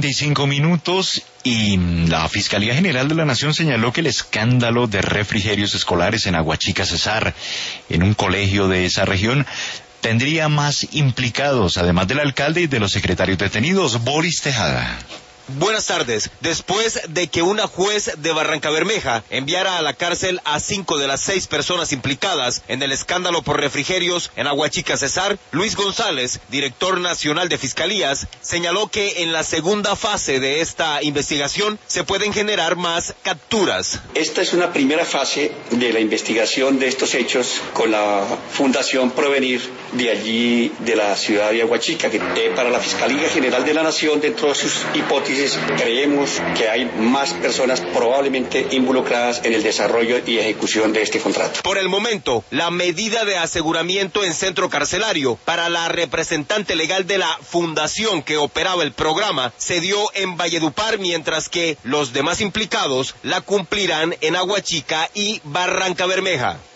6:35 y la Fiscalía General de la Nación señaló que el escándalo de refrigerios escolares en Aguachica Cesar, en un colegio de esa región, tendría más implicados, además del alcalde y de los secretarios detenidos. Boris Tejada. Buenas tardes. Después de que una juez de Barrancabermeja enviara a la cárcel a 5 de las 6 personas implicadas en el escándalo por refrigerios en Aguachica Cesar, Luis González, director nacional de Fiscalías, señaló que en la segunda fase de esta investigación se pueden generar más capturas. Esta es una primera fase de la investigación de estos hechos con la Fundación Provenir de allí, de la ciudad de Aguachica, que para la Fiscalía General de la Nación, dentro de sus hipótesis, creemos que hay más personas probablemente involucradas en el desarrollo y ejecución de este contrato. Por el momento, la medida de aseguramiento en centro carcelario para la representante legal de la fundación que operaba el programa se dio en Valledupar, mientras que los demás implicados la cumplirán en Aguachica y Barrancabermeja.